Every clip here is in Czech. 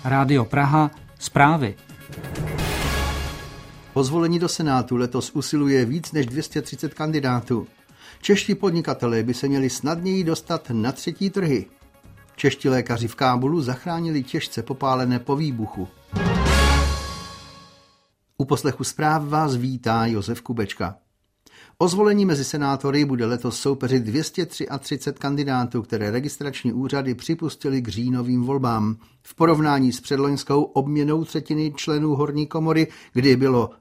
Rádio Praha, zprávy. O zvolení do Senátu letos usiluje víc než 230 kandidátů. Čeští podnikatelé by se měli snadněji dostat na třetí trhy. Čeští lékaři v Kábulu zachránili těžce popálené po výbuchu. U poslechu zpráv vás vítá Josef Kubečka. O zvolení mezi senátory bude letos soupeřit 233 kandidátů, které registrační úřady připustili k říjnovým volbám. V porovnání s předloňskou obměnou třetiny členů horní komory, kdy bylo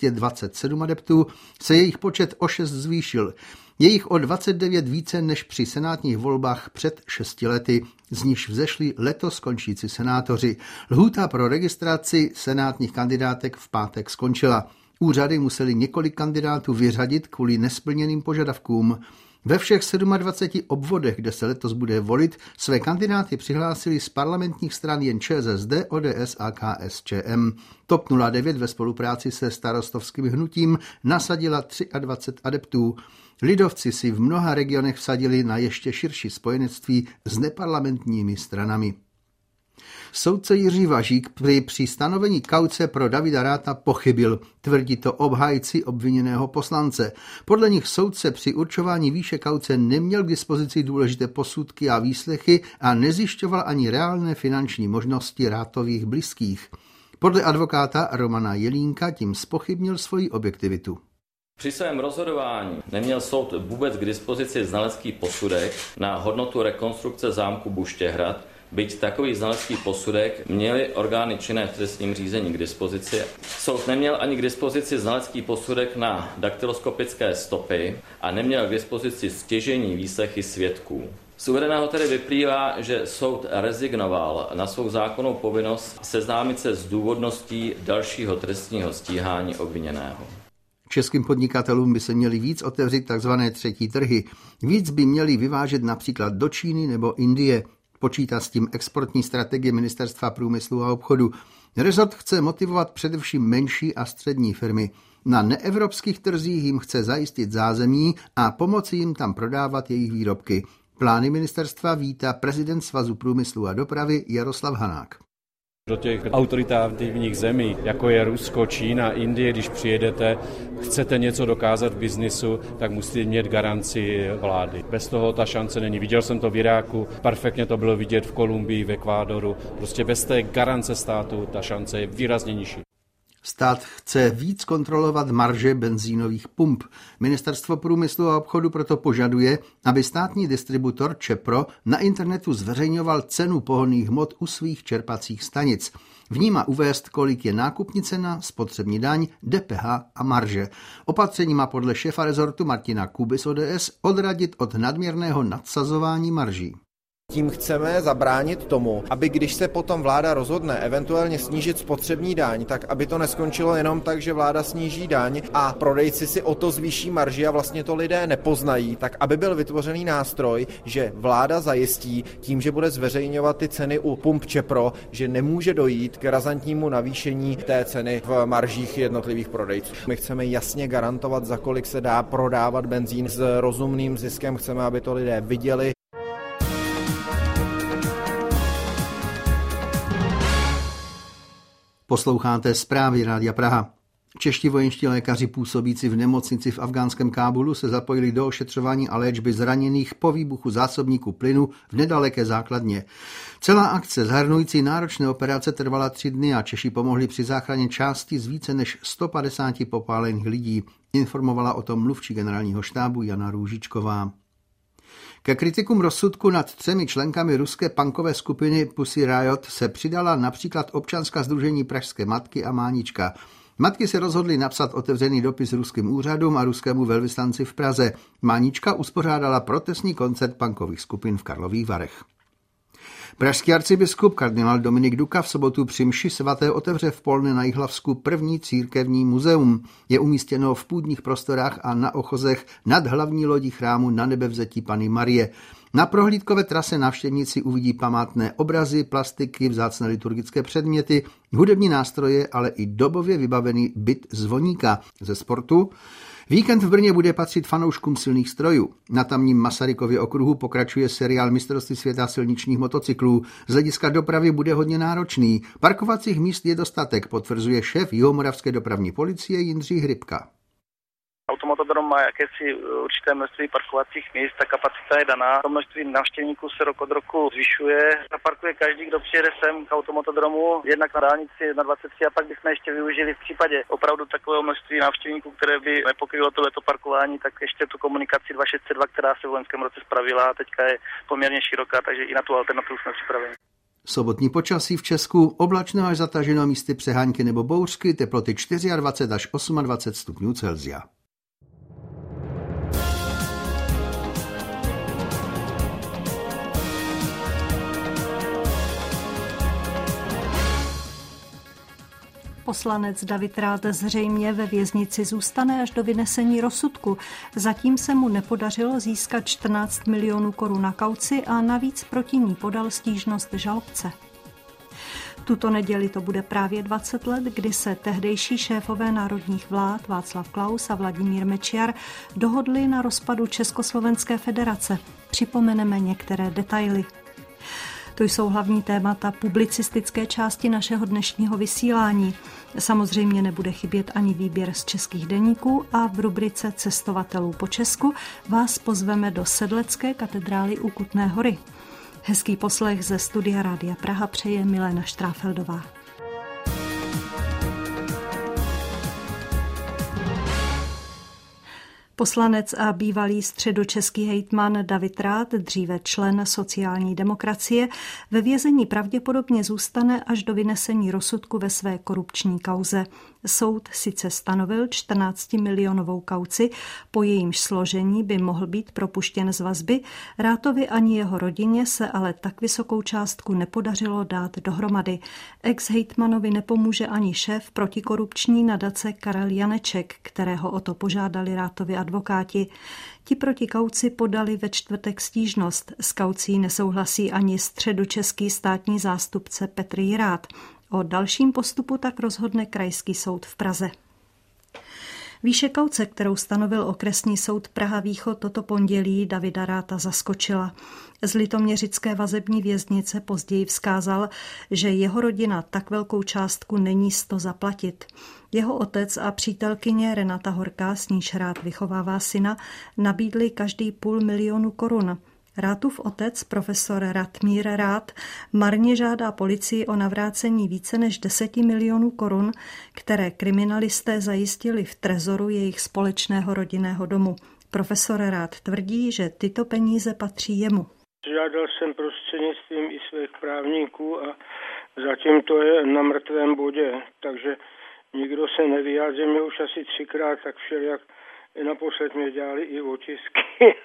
227 adeptů, se jejich počet o 6 zvýšil. Je jich o 29 více než při senátních volbách před 6 lety, z nichž vzešli letos končící senátoři. Lhůta pro registraci senátních kandidátek v pátek skončila. Úřady museli několik kandidátů vyřadit kvůli nesplněným požadavkům. Ve všech 27 obvodech, kde se letos bude volit, své kandidáty přihlásili z parlamentních stran jen ČSSD, ODS a KSČM. TOP 09 ve spolupráci se starostovským hnutím nasadila 23 adeptů. Lidovci si v mnoha regionech vsadili na ještě širší spojenectví s neparlamentními stranami. Soudce Jiří Važík při stanovení kauce pro Davida Ratha pochybil, tvrdí to obhájci obviněného poslance. Podle nich soudce při určování výše kauce neměl k dispozici důležité posudky a výslechy a nezjišťoval ani reálné finanční možnosti Rathových blízkých. Podle advokáta Romana Jelínka tím zpochybnil svoji objektivitu. Při svém rozhodování neměl soud vůbec k dispozici znalecký posudek na hodnotu rekonstrukce zámku Buštěhrad, byť takový znalecký posudek měly orgány činné v trestním řízení k dispozici. Soud neměl ani k dispozici znalecký posudek na daktyloskopické stopy a neměl k dispozici stěžejní výslechy svědků. Z uvedeného tedy vyplývá, že soud rezignoval na svou zákonnou povinnost seznámit se s důvodností dalšího trestního stíhání obviněného. Českým podnikatelům by se měly víc otevřít tzv. Třetí trhy. Víc by měli vyvážet například do Číny nebo Indie. Počítá s tím exportní strategie Ministerstva průmyslu a obchodu. Rezort chce motivovat především menší a střední firmy. Na neevropských trzích jim chce zajistit zázemí a pomoci jim tam prodávat jejich výrobky. Plány ministerstva vítá prezident Svazu průmyslu a dopravy Jaroslav Hanák. Do těch autoritativních zemí, jako je Rusko, Čína, Indie, když přijedete, chcete něco dokázat v biznisu, tak musíte mít garanci vlády. Bez toho ta šance není. Viděl jsem to v Iráku, perfektně to bylo vidět v Kolumbii, v Ekvádoru. Prostě bez té garance státu ta šance je výrazně nižší. Stát chce víc kontrolovat marže benzínových pump. Ministerstvo průmyslu a obchodu proto požaduje, aby státní distributor ČEPRO na internetu zveřejňoval cenu pohonných hmot u svých čerpacích stanic. V ní má uvést, kolik je nákupní cena, spotřební daň, DPH a marže. Opatření má podle šéfa rezortu Martina Kuby z ODS odradit od nadměrného nadsazování marží. Tím chceme zabránit tomu, aby když se potom vláda rozhodne eventuálně snížit spotřební daň, tak aby to neskončilo jenom tak, že vláda sníží daň a prodejci si o to zvýší marži a vlastně to lidé nepoznají, tak aby byl vytvořený nástroj, že vláda zajistí tím, že bude zveřejňovat ty ceny u pump ČEPRO, že nemůže dojít k razantnímu navýšení té ceny v maržích jednotlivých prodejců. My chceme jasně garantovat, za kolik se dá prodávat benzín s rozumným ziskem, chceme, aby to lidé viděli. Posloucháte zprávy Rádia Praha. Čeští vojenští lékaři působící v nemocnici v afghánském Kábulu se zapojili do ošetřování a léčby zraněných po výbuchu zásobníku plynu v nedaleké základně. Celá akce zahrnující náročné operace trvala 3 dny a Češi pomohli při záchraně části z více než 150 popálených lidí, informovala o tom mluvčí generálního štábu Jana Růžičková. Ke kritikům rozsudku nad 3 členkami ruské punkové skupiny Pussy Riot se přidala například občanská sdružení Pražské matky a Mánička. Matky se rozhodly napsat otevřený dopis ruským úřadům a ruskému velvyslanci v Praze. Mánička uspořádala protestní koncert punkových skupin v Karlových Varech. Pražský arcibiskup kardinál Dominik Duka v sobotu při mši svaté otevře v Polné na Jihlavsku první církevní muzeum. Je umístěno v půdních prostorách a na ochozech nad hlavní lodí chrámu Nanebevzetí Panny Marie. Na prohlídkové trase návštěvníci uvidí památné obrazy, plastiky, vzácné liturgické předměty, hudební nástroje, ale i dobově vybavený byt zvoníka. Ze sportu víkend v Brně bude patřit fanouškům silných strojů. Na tamním Masarykově okruhu pokračuje seriál Mistrovství světa silničních motocyklů. Z hlediska dopravy bude hodně náročný. Parkovacích míst je dostatek, potvrzuje šéf Jihomoravské dopravní policie Jindřich Hrybka. Automotodrom má jakési určité množství parkovacích míst, ta kapacita je daná. To množství návštěvníků se rok od roku zvyšuje. Zaparkuje každý, kdo přijede sem k automotodromu, jednak na dálnici na 23 a pak bychom ještě využili v případě opravdu takového množství návštěvníků, které by nepokrylo tohleto parkování, tak ještě tu komunikaci 262, která se v loňském roce spravila a teďka je poměrně široká, takže i na tu alternativu jsme připraveni. Sobotní počasí v Česku, oblačno až zataženo, místy přehánky nebo bouřky, teploty 24 až 28 stupňů Celsia. Poslanec David Rath zřejmě ve věznici zůstane až do vynesení rozsudku. Zatím se mu nepodařilo získat 14 milionů korun na kauci a navíc proti ní podal stížnost žalobce. Tuto neděli to bude právě 20 let, kdy se tehdejší šéfové národních vlád Václav Klaus a Vladimír Mečiar dohodli na rozpadu Československé federace. Připomeneme některé detaily. To jsou hlavní témata publicistické části našeho dnešního vysílání. Samozřejmě nebude chybět ani výběr z českých deníků a v rubrice Cestovatelů po Česku vás pozveme do Sedlecké katedrály u Kutné Hory. Hezký poslech ze studia Rádia Praha přeje Milena Štráfeldová. Poslanec a bývalý středočeský hejtman David Rath, dříve člen sociální demokracie, ve vězení pravděpodobně zůstane až do vynesení rozsudku ve své korupční kauze. Soud sice stanovil 14milionovou kauci, po jejímž složení by mohl být propuštěn z vazby, Rathovi ani jeho rodině se ale tak vysokou částku nepodařilo dát dohromady. Ex-hejtmanovi nepomůže ani šéf protikorupční nadace Karel Janeček, kterého o to požádali Rathovi advokáti. Ti proti kauci podali ve čtvrtek stížnost. S kaucí nesouhlasí ani středočeský státní zástupce Petr Jirát. O dalším postupu tak rozhodne Krajský soud v Praze. Výše kauce, kterou stanovil okresní soud Praha Východ toto pondělí, Davida Ratha zaskočila. Z litoměřické vazební věznice později vzkázal, že jeho rodina tak velkou částku není sto zaplatit. Jeho otec a přítelkyně Renata Horká, s níž Rath vychovává syna, nabídli každý 500 000 korun. Rathův otec, profesor Ratmír Rath, marně žádá policii o navrácení více než 10 milionů korun, které kriminalisté zajistili v trezoru jejich společného rodinného domu. Profesor Rath tvrdí, že tyto peníze patří jemu. Žádal jsem prostřednictvím i svých právníků a zatím to je na mrtvém bodě, takže nikdo se nevyjádřil, mě už asi 3krát, tak všelijak naposled mě dělali i otisky.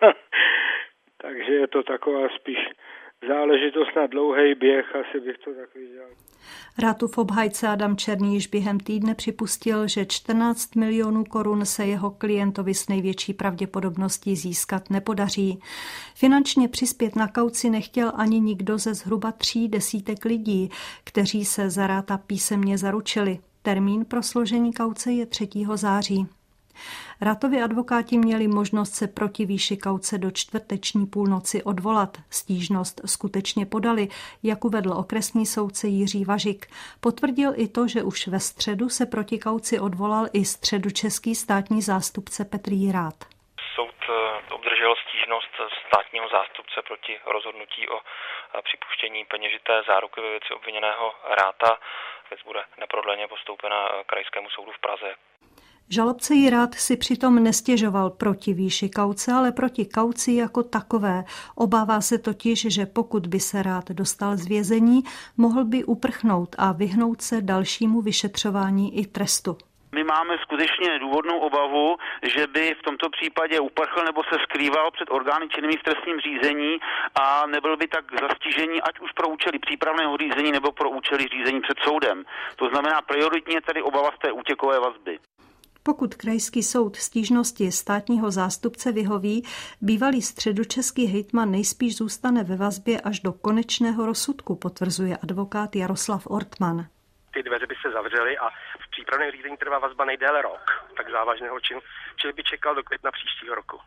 Takže je to taková spíš záležitost na dlouhý běh, asi bych to tak viděl. Rathův obhájce Adam Černý již během týdne připustil, že 14 milionů korun se jeho klientovi s největší pravděpodobností získat nepodaří. Finančně přispět na kauci nechtěl ani nikdo ze zhruba 30 lidí, kteří se za Ratha písemně zaručili. Termín pro složení kauce je 3. září. Rathovi advokáti měli možnost se proti výši kauce do čtvrteční půlnoci odvolat. Stížnost skutečně podali, jak uvedl okresní soudce Jiří Važik. Potvrdil i to, že už ve středu se proti kauci odvolal i středočeský státní zástupce Petr Jirát. Soud obdržel stížnost státního zástupce proti rozhodnutí o připuštění peněžité záruky ve věci obviněného Ratha. Věc bude neprodleně postoupena Krajskému soudu v Praze. Žalobce Jirát si přitom nestěžoval proti výši kauce, ale proti kauci jako takové. Obává se totiž, že pokud by se Rath dostal z vězení, mohl by uprchnout a vyhnout se dalšímu vyšetřování i trestu. My máme skutečně důvodnou obavu, že by v tomto případě uprchl nebo se skrýval před orgány činnými v trestním řízení a nebyl by tak zastižení, ať už pro účely přípravného řízení nebo pro účely řízení před soudem. To znamená prioritně tedy obava z té útěkové vazby. Pokud krajský soud stížnosti státního zástupce vyhoví, bývalý středočeský hejtman nejspíš zůstane ve vazbě až do konečného rozsudku, potvrzuje advokát Jaroslav Ortman. Ty dveře by se zavřely a v přípravném řízení trvá vazba nejdéle rok tak závažného činu, čili by čekal do května příštího roku.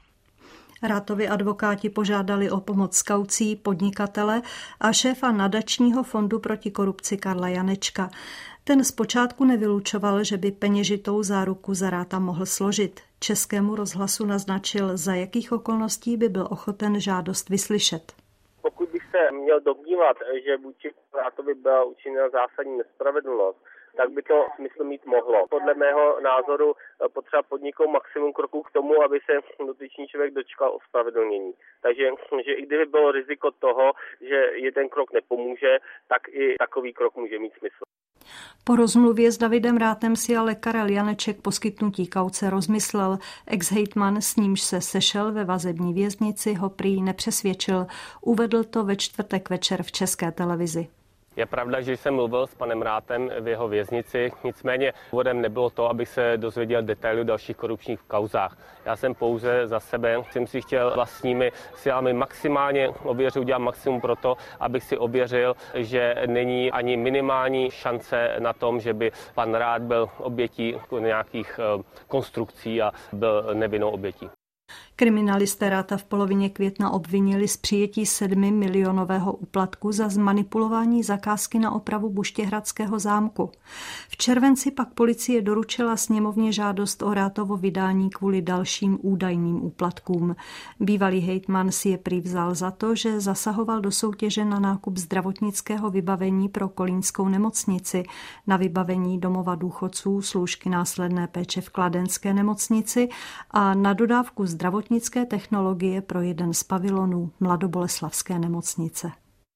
Rátovi advokáti požádali o pomoc s kaucí podnikatele a šéfa nadačního fondu proti korupci Karla Janečka. Ten zpočátku nevylučoval, že by peněžitou záruku za Ráta mohl složit. Českému rozhlasu naznačil, za jakých okolností by byl ochoten žádost vyslyšet. Pokud bych se měl domnívat, že vůči Rátovi byla učiněna zásadní nespravedlnost, tak by to smysl mít mohlo. Podle mého názoru potřeba podniknout maximum kroků k tomu, aby se dotyčný člověk dočkal ospravedlnění. Takže že i kdyby bylo riziko toho, že jeden krok nepomůže, tak i takový krok může mít smysl. Po rozmluvě s Davidem Rátem si ale Karel Janeček poskytnutí kauce rozmyslel. Ex-hejtman, s nímž se sešel ve vazební věznici, ho prý nepřesvědčil. Uvedl to ve čtvrtek večer v České televizi. Je pravda, že jsem mluvil s panem Rátem v jeho věznici, nicméně důvodem nebylo to, abych se dozvěděl detaily o dalších korupčních kauzách. Já jsem pouze za sebe, jsem si chtěl vlastními silami maximálně ověřit, udělat maximum pro to, abych si ověřil, že není ani minimální šance na tom, že by pan Rát byl obětí nějakých konstrukcí a byl nevinnou obětí. Kriminalisté Ráta v polovině května obvinili z přijetí 7milionového úplatku za zmanipulování zakázky na opravu Buštěhradského zámku. V červenci pak policie doručila sněmovně žádost o Rátovo vydání kvůli dalším údajným úplatkům. Bývalý hejtman si je prý vzal za to, že zasahoval do soutěže na nákup zdravotnického vybavení pro kolínskou nemocnici, na vybavení domova důchodců, služky následné péče v kladenské nemocnici a na dodávku zdravotnické technologie pro jeden z pavilonů Mladoboleslavské nemocnice.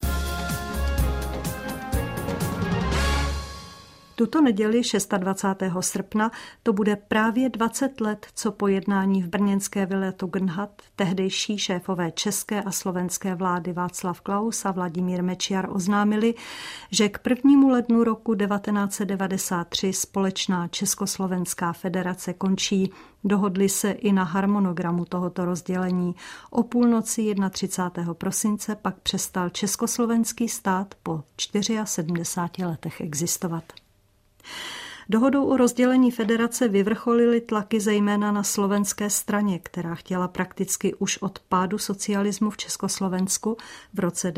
Tuto neděli 26. srpna to bude právě 20 let, co po jednání v brněnské vile Tugendhat tehdejší šéfové české a slovenské vlády Václav Klaus a Vladimír Mečiar oznámili, že k 1. lednu roku 1993 společná Československá federace končí. Dohodli se i na harmonogramu tohoto rozdělení. O půlnoci 31. prosince pak přestal československý stát po 74 letech existovat. Dohodou o rozdělení federace vyvrcholily tlaky zejména na slovenské straně, která chtěla prakticky už od pádu socialismu v Československu v roce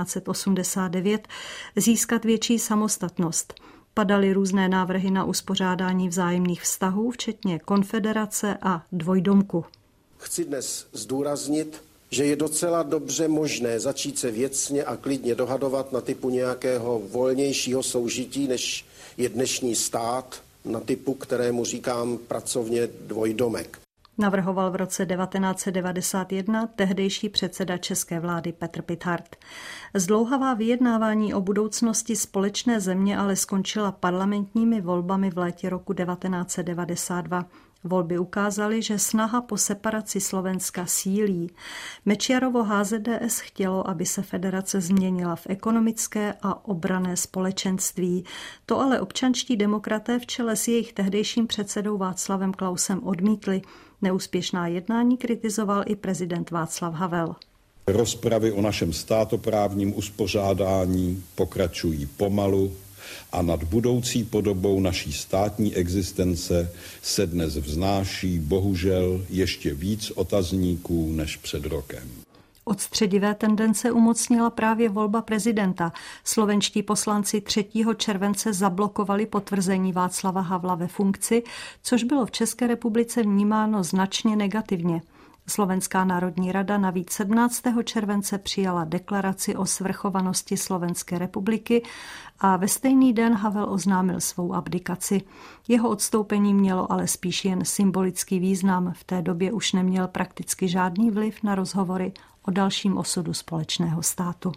1989 získat větší samostatnost. Padaly různé návrhy na uspořádání vzájemných vztahů, včetně konfederace a dvojdomku. Chci dnes zdůraznit, že je docela dobře možné začít se věcně a klidně dohadovat na typu nějakého volnějšího soužití, než je dnešní stát, na typu, kterému říkám pracovně dvojdomek. Navrhoval v roce 1991 tehdejší předseda české vlády Petr Pithart. Zdlouhavá vyjednávání o budoucnosti společné země ale skončila parlamentními volbami v létě roku 1992. Volby ukázaly, že snaha po separaci Slovenska sílí. Mečiarovo HZDS chtělo, aby se federace změnila v ekonomické a obranné společenství. To ale občanští demokraté v čele s jejich tehdejším předsedou Václavem Klausem odmítli. Neúspěšná jednání kritizoval i prezident Václav Havel. Rozpravy o našem státoprávním uspořádání pokračují pomalu a nad budoucí podobou naší státní existence se dnes vznáší bohužel ještě víc otazníků než před rokem. Odstředivé tendence umocnila právě volba prezidenta. Slovenští poslanci 3. července zablokovali potvrzení Václava Havla ve funkci, což bylo v České republice vnímáno značně negativně. Slovenská národní rada navíc 17. července přijala deklaraci o svrchovanosti Slovenské republiky a ve stejný den Havel oznámil svou abdikaci. Jeho odstoupení mělo ale spíš jen symbolický význam. V té době už neměl prakticky žádný vliv na rozhovory o dalším osudu společného státu.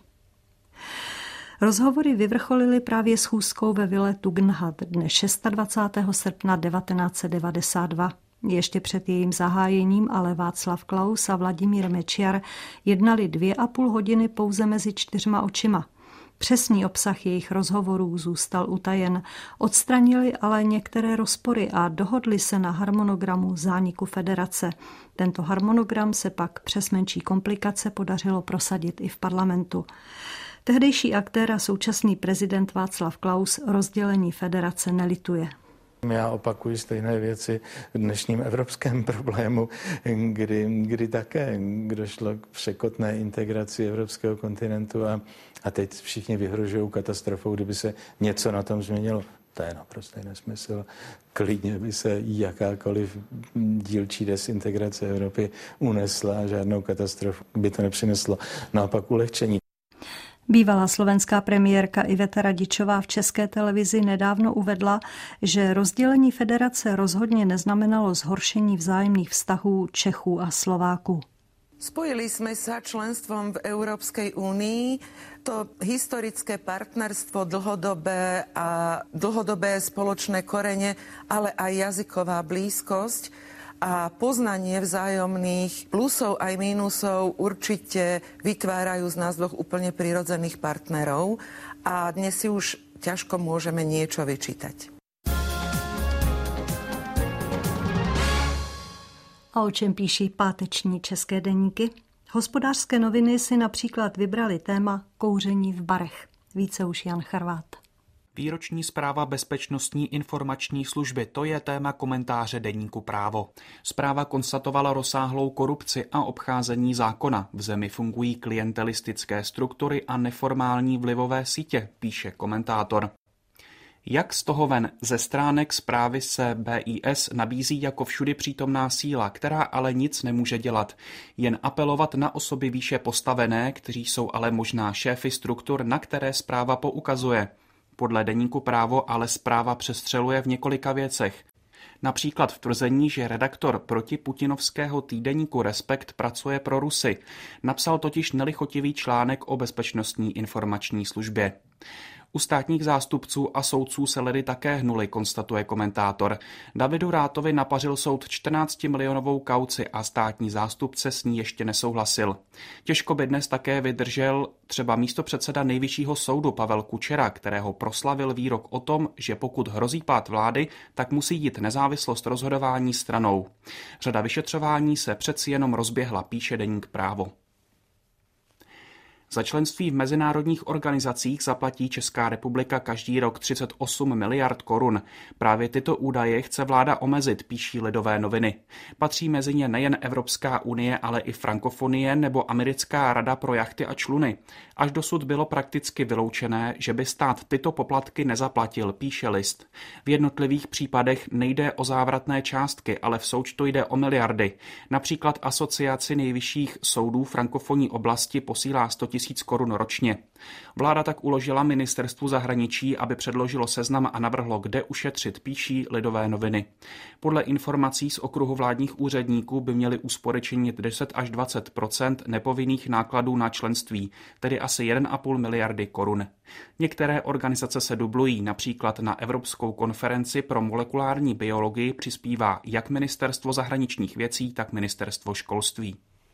Rozhovory vyvrcholily právě schůzkou ve vile Tugendhat dne 26. srpna 1992. Ještě před jejím zahájením ale Václav Klaus a Vladimír Mečiar jednali 2,5 hodiny pouze mezi 4 očima. Přesný obsah jejich rozhovorů zůstal utajen. Odstranili ale některé rozpory a dohodli se na harmonogramu zániku federace. Tento harmonogram se pak přes menší komplikace podařilo prosadit i v parlamentu. Tehdejší aktér a současný prezident Václav Klaus rozdělení federace nelituje. Já opakuji stejné věci v dnešním evropském problému, kdy také došlo k překotné integraci evropského kontinentu a teď všichni vyhrožují katastrofou, kdyby se něco na tom změnilo. To je naprostý nesmysl. Klidně by se jakákoliv dílčí desintegrace Evropy unesla a žádnou katastrofu by to nepřineslo. Naopak ulehčení. Bývalá slovenská premiérka Iveta Radičová v České televizi nedávno uvedla, že rozdělení federace rozhodně neznamenalo zhoršení vzájemných vztahů Čechů a Slováků. Spojili sme sa členstvom v Európskej únii. To historické partnerstvo dlhodobé spoločné korene, ale aj jazyková blízkosť a poznanie vzájomných plusov aj mínusov určite vytvárajú z nás dvoch úplne prirodzených partnerov a dnes si už ťažko môžeme niečo vyčítať. A o čem píší páteční české deníky? Hospodářské noviny si například vybrali téma kouření v barech. Více už Jan Charvát. Výroční zpráva Bezpečnostní informační služby, to je téma komentáře deníku Právo. Zpráva konstatovala rozsáhlou korupci a obcházení zákona. V zemi fungují klientelistické struktury a neformální vlivové sítě, píše komentátor. Jak z toho ven? Ze stránek zprávy se BIS nabízí jako všudy přítomná síla, která ale nic nemůže dělat. Jen apelovat na osoby výše postavené, kteří jsou ale možná šéfy struktur, na které zpráva poukazuje. Podle deníku Právo ale zpráva přestřeluje v několika věcech. Například v tvrzení, že redaktor protiputinovského týdeníku Respekt pracuje pro Rusy. Napsal totiž nelichotivý článek o Bezpečnostní informační službě. U státních zástupců a soudců se ledy také hnuly, konstatuje komentátor. Davidu Rátovi napařil soud 14-milionovou kauci a státní zástupce s ní ještě nesouhlasil. Těžko by dnes také vydržel třeba místopředseda Nejvyššího soudu Pavel Kučera, kterého proslavil výrok o tom, že pokud hrozí pád vlády, tak musí jít nezávislost rozhodování stranou. Řada vyšetřování se přeci jenom rozběhla, píše deník Právo. Za členství v mezinárodních organizacích zaplatí Česká republika každý rok 38 miliard korun. Právě tyto údaje chce vláda omezit, píší Lidové noviny. Patří mezi ně nejen Evropská unie, ale i Frankofonie nebo Americká rada pro jachty a čluny. Až dosud bylo prakticky vyloučené, že by stát tyto poplatky nezaplatil, píše List. V jednotlivých případech nejde o závratné částky, ale v součtu jde o miliardy. Například Asociaci nejvyšších soudů frankofonní oblasti posílá 100 000 korun ročně. Vláda tak uložila ministerstvu zahraničí, aby předložilo seznam a navrhlo, kde ušetřit, píší Lidové noviny. Podle informací z okruhu vládních úředníků by měli úspory činit 10 až 20% nepovinných nákladů na členství, tedy asi 1,5 miliardy korun. Některé organizace se dublují, například na Evropskou konferenci pro molekulární biologii přispívá jak Ministerstvo zahraničních věcí, tak Ministerstvo školství.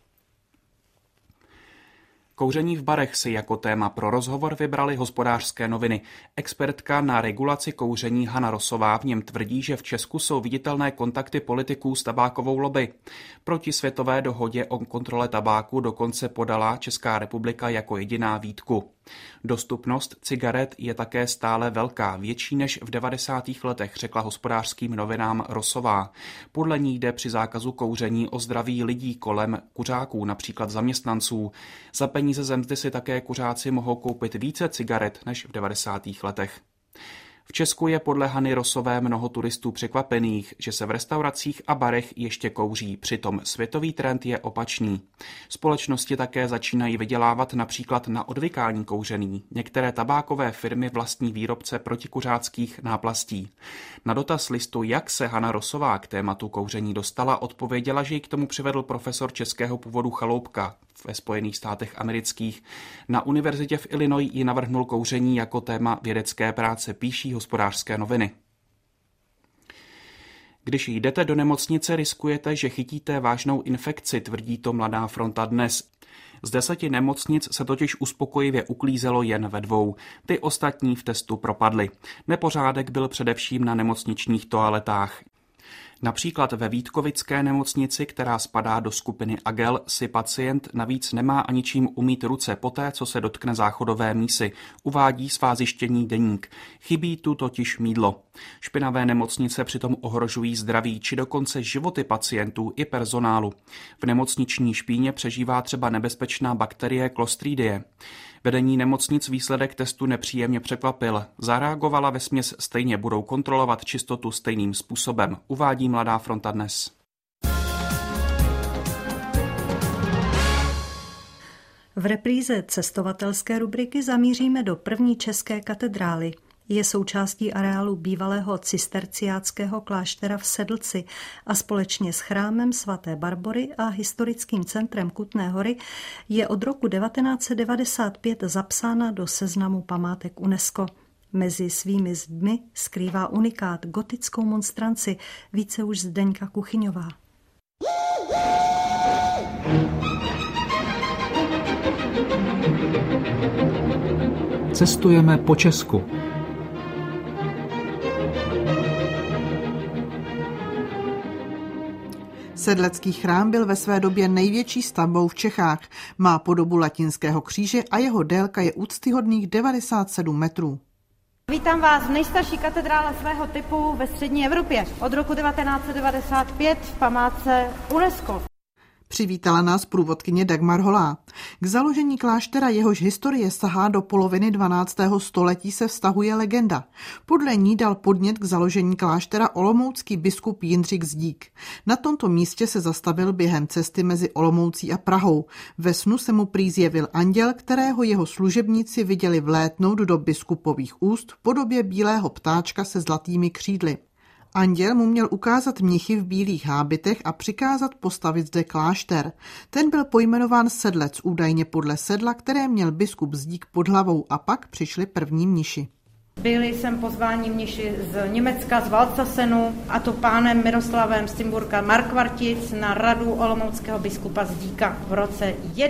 Kouření v barech si jako téma pro rozhovor vybrali Hospodářské noviny. Expertka na regulaci kouření Hana Rosová v něm tvrdí, že v Česku jsou viditelné kontakty politiků s tabákovou lobby. Proti světové dohodě o kontrole tabáku dokonce podala Česká republika jako jediná výtku. Dostupnost cigaret je také stále velká, větší než v 90. letech, řekla Hospodářským novinám Rosová. Podle ní jde při zákazu kouření o zdraví lidí kolem kuřáků, například zaměstnanců. Za peníze ze mzdy si také kuřáci mohou koupit více cigaret než v 90. letech. V Česku je podle Hany Rosové mnoho turistů překvapených, že se v restauracích a barech ještě kouří, přitom světový trend je opačný. Společnosti také začínají vydělávat například na odvykání kouření. Některé tabákové firmy vlastní výrobce protikuřáckých náplastí. Na dotaz Listu, jak se Hana Rosová k tématu kouření dostala, odpověděla, že ji k tomu přivedl profesor českého původu Chaloupka ve Spojených státech amerických. Na univerzitě v Illinois ji navrhnul kouření jako téma vědecké práce, píší Hospodářské noviny. Když jdete do nemocnice, riskujete, že chytíte vážnou infekci, tvrdí to Mladá fronta dnes. Z 10 nemocnic se totiž uspokojivě uklízelo jen ve 2. Ty ostatní v testu propadly. Nepořádek byl především na nemocničních toaletách. Například ve Vítkovické nemocnici, která spadá do skupiny Agel, si pacient navíc nemá ani čím umýt ruce poté, co se dotkne záchodové mísy, uvádí svá zjištění deník. Chybí tu totiž mýdlo. Špinavé nemocnice přitom ohrožují zdraví či dokonce životy pacientů i personálu. V nemocniční špíně přežívá třeba nebezpečná bakterie Clostridie. Vedení nemocnic výsledek testu nepříjemně překvapil. Zareagovala vesměs stejně, budou kontrolovat čistotu stejným způsobem, uvádí Mladá fronta dnes. V repríze cestovatelské rubriky zamíříme do první české katedrály. Je součástí areálu bývalého cisterciáckého kláštera v Sedlci a společně s chrámem svaté Barbory a historickým centrem Kutné Hory je od roku 1995 zapsána do seznamu památek UNESCO. Mezi svými zdmi skrývá unikát gotickou monstranci, více už Zdeňka Kuchyňová. Cestujeme po Česku. Sedlecký chrám byl ve své době největší stavbou v Čechách. Má podobu latinského kříže a jeho délka je úctyhodných 97 metrů. Vítám vás v nejstarší katedrále svého typu ve střední Evropě. Od roku 1995 v památce UNESCO. Přivítala nás průvodkyně Dagmar Holá. K založení kláštera, jehož historie sahá do poloviny 12. století, se vztahuje legenda. Podle ní dal podnět k založení kláštera olomoucký biskup Jindřich Zdík. Na tomto místě se zastavil během cesty mezi Olomoucí a Prahou. Ve snu se mu prý zjevil anděl, kterého jeho služebníci viděli vlétnout do biskupových úst v podobě bílého ptáčka se zlatými křídly. Anděl mu měl ukázat mnichy v bílých hábitech a přikázat postavit zde klášter. Ten byl pojmenován Sedlec, údajně podle sedla, které měl biskup Zdík pod hlavou, a pak přišli první mniši. Byli sem pozváni mniši z Německa, z Valcasenu, a to pánem Miroslavem z Cimburka Markvartic na radu olomouckého biskupa Zdíka v roce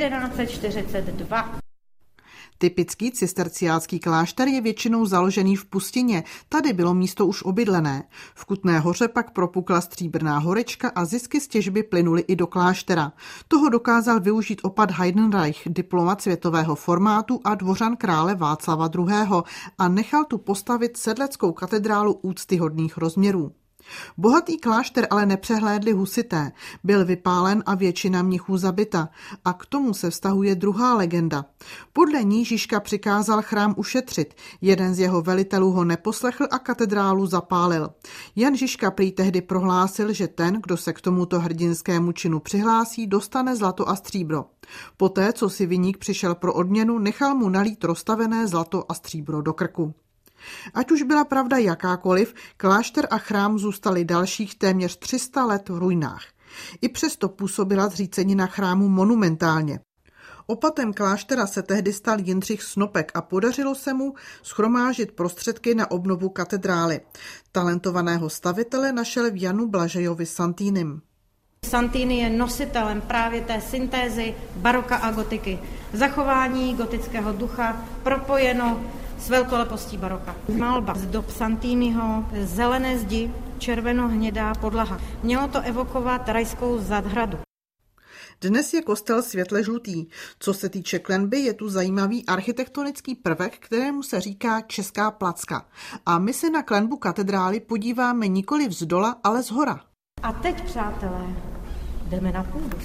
1142. Typický cisterciácký klášter je většinou založený v pustině, tady bylo místo už obydlené. V Kutné Hoře pak propukla stříbrná horečka a zisky z těžby plynuly i do kláštera. Toho dokázal využít opat Heidenreich, diplomat světového formátu a dvořan krále Václava II. A nechal tu postavit sedleckou katedrálu úctyhodných rozměrů. Bohatý klášter ale nepřehlédli husité, byl vypálen a většina mnichů zabita. A k tomu se vztahuje druhá legenda. Podle ní Žižka přikázal chrám ušetřit, jeden z jeho velitelů ho neposlechl a katedrálu zapálil. Jan Žižka prý tehdy prohlásil, že ten, kdo se k tomuto hrdinskému činu přihlásí, dostane zlato a stříbro. Poté, co si viník přišel pro odměnu, nechal mu nalít roztavené zlato a stříbro do krku. Ať už byla pravda jakákoliv, klášter a chrám zůstaly dalších téměř 300 let v ruinách. I přesto působila zřícenina chrámu monumentálně. Opatem kláštera se tehdy stal Jindřich Snopek a podařilo se mu shromáždit prostředky na obnovu katedrály. Talentovaného stavitele našel v Janu Blažejovi Santýnim. Santini je nositelem právě té syntézy baroka a gotiky. Zachování gotického ducha propojeno s velkolepostí baroka. Malba z dob Santiniho, zelené zdi, červeno-hnědá podlaha. Mělo to evokovat rajskou zahradu. Dnes je kostel světle žlutý. Co se týče klenby, je tu zajímavý architektonický prvek, kterému se říká česká placka. A my se na klenbu katedrály podíváme nikoli vzdola, ale zhora. A teď, přátelé, jdeme na půdu.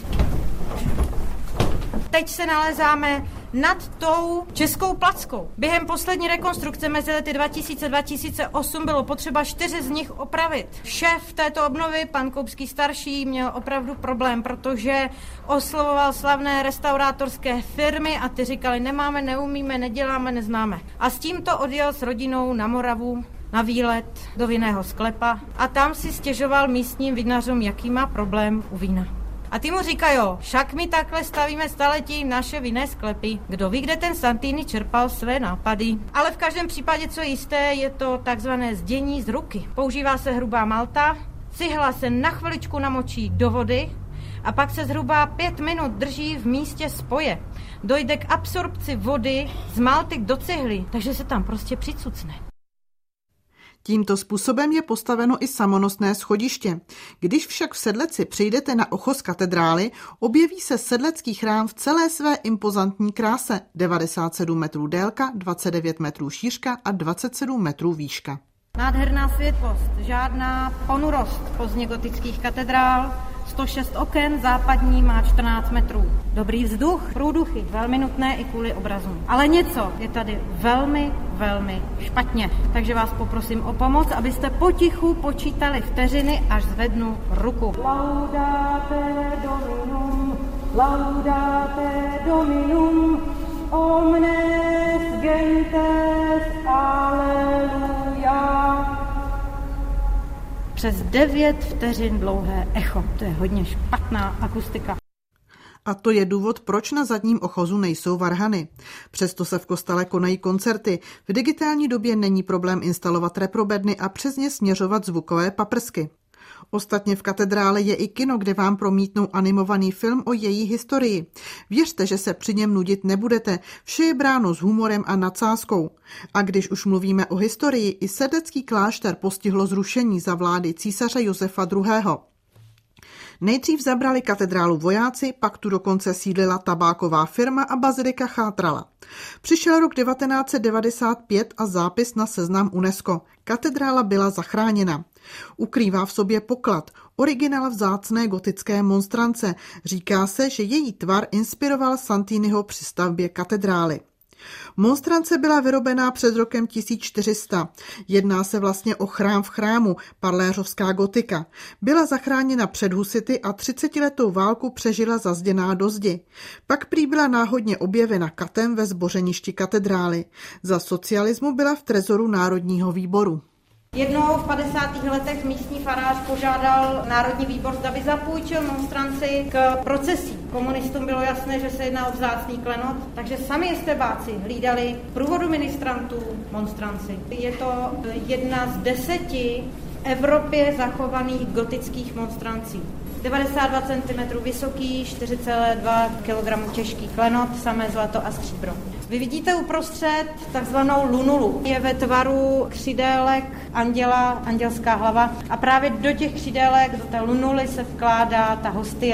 Teď se nalézáme nad tou českou plackou. Během poslední rekonstrukce mezi lety 2000-2008 bylo potřeba 4 z nich opravit. Šéf této obnovy, pan Koupský starší, měl opravdu problém, protože oslovoval slavné restaurátorské firmy a ty říkali, nemáme, neumíme, neděláme, neznáme. A s tímto odjel s rodinou na Moravu na výlet do vinného sklepa a tam si stěžoval místním vinařům, jaký má problém u vína. A ty mu říkají, však my takhle stavíme staletí naše vinné sklepy. Kdo ví, kde ten Santini čerpal své nápady. Ale v každém případě, co je jisté, je to takzvané zdění z ruky. Používá se hrubá malta, cihla se na chviličku namočí do vody, a pak se zhruba 5 minut drží v místě spoje. Dojde k absorpci vody z malty do cihly, takže se tam prostě přicucne. Tímto způsobem je postaveno i samonosné schodiště. Když však v Sedleci přijdete na ochos katedrály, objeví se sedlecký chrám v celé své impozantní kráse. 97 metrů délka, 29 metrů šířka a 27 metrů výška. Nádherná světlost, žádná ponurost pozdně gotických katedrál, 106 oken, západní má 14 metrů. Dobrý vzduch, průduchy, velmi nutné i kvůli obrazům. Ale něco je tady velmi, velmi špatně. Takže vás poprosím o pomoc, abyste potichu počítali vteřiny, až zvednu ruku. Laudate Dominum, omnes gentes, aleluja. Přes 9 vteřin dlouhé echo. To je hodně špatná akustika. A to je důvod, proč na zadním ochozu nejsou varhany. Přesto se v kostele konají koncerty. V digitální době není problém instalovat reprobedny a přes ně směřovat zvukové paprsky. Ostatně v katedrále je i kino, kde vám promítnou animovaný film o její historii. Věřte, že se při něm nudit nebudete. Vše je bráno s humorem a nadsázkou. A když už mluvíme o historii, i sedlecký klášter postihlo zrušení za vlády císaře Josefa II. Nejdřív zabrali katedrálu vojáci, pak tu dokonce sídlila tabáková firma a bazilika chátrala. Přišel rok 1995 a zápis na seznam UNESCO. Katedrála byla zachráněna. Ukrývá v sobě poklad, originál vzácné gotické monstrance. Říká se, že její tvar inspiroval Santiniho při stavbě katedrály. Monstrance byla vyrobená před rokem 1400. Jedná se vlastně o chrám v chrámu, parléřovská gotika. Byla zachráněna před husity a 30letou válku přežila zazděná do zdi. Pak prý byla náhodně objevena katem ve zbořeništi katedrály. Za socialismu byla v trezoru Národního výboru. Jednou v 50. letech místní farář požádal Národní výbor, zda by zapůjčil monstranci k procesí. Komunistům bylo jasné, že se jedná o vzácný klenot, takže sami estebáci hlídali v průvodu ministrantů monstranci. Je to jedna z 10 v Evropě zachovaných gotických monstrancí. 92 cm vysoký, 4,2 kg těžký klenot, samé zlato a stříbro. Vy vidíte uprostřed takzvanou lunulu. Je ve tvaru křidélek anděla, andělská hlava a právě do těch křidélek, do té lunuly se vkládá ta hostie.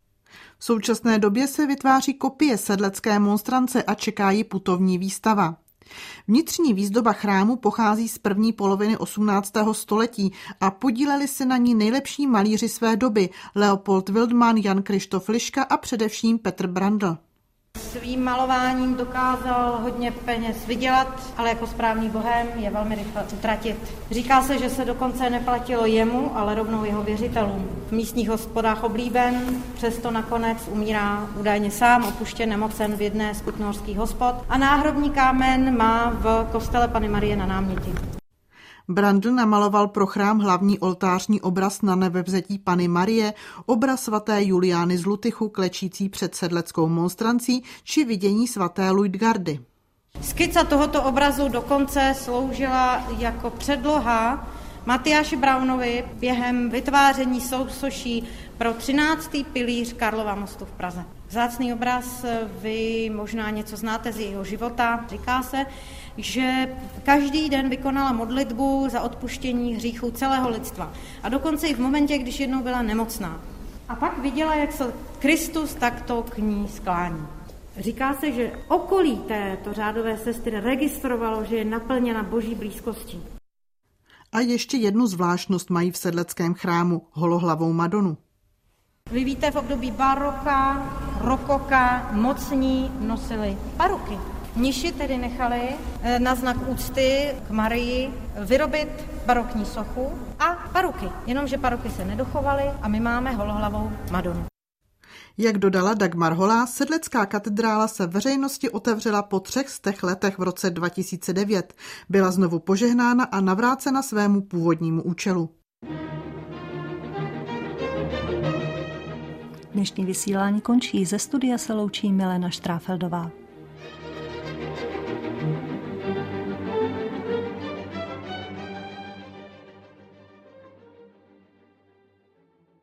V současné době se vytváří kopie sedlecké monstrance a čeká ji putovní výstava. Vnitřní výzdoba chrámu pochází z první poloviny 18. století a podíleli se na ní nejlepší malíři své doby Leopold Wildman, Jan Krištof Liška a především Petr Brandl. Svým malováním dokázal hodně peněz vydělat, ale jako správný bohém je velmi rychle utratit. Říká se, že se dokonce neplatilo jemu, ale rovnou jeho věřitelům. V místních hospodách oblíben, přesto nakonec umírá údajně sám, opuštěn, nemocen v jedné z kutnohorských hospod a náhrobní kámen má v kostele Panny Marie na Náměti. Brandl namaloval pro chrám hlavní oltářní obraz Na Nebevzetí Panny Marie, obraz svaté Juliány z Lutychu klečící před sedleckou monstrancí či vidění svaté Luitgardy. Skica tohoto obrazu dokonce sloužila jako předloha Matyáši Braunovi během vytváření sousoší pro 13. pilíř Karlova mostu v Praze. Vzácný obraz, vy možná něco znáte z jejího života. Říká se, že každý den vykonala modlitbu za odpuštění hříchů celého lidstva. A dokonce i v momentě, když jednou byla nemocná. A pak viděla, jak se Kristus takto k ní sklání. Říká se, že okolí této řádové sestry registrovalo, že je naplněna boží blízkostí. A ještě jednu zvláštnost mají v sedleckém chrámu, holohlavou Madonu. Vy víte, v období baroka, rokoka, mocní nosili paruky. Mniši tedy nechali na znak úcty k Marii vyrobit barokní sochu a paruky. Jenomže paruky se nedochovaly a my máme holohlavou Madonu. Jak dodala Dagmar Holá, sedlecká katedrála se veřejnosti otevřela po 300 letech v roce 2009. Byla znovu požehnána a navrácena svému původnímu účelu. Dnešní vysílání končí. Ze studia se loučí Milena Štráfeldová.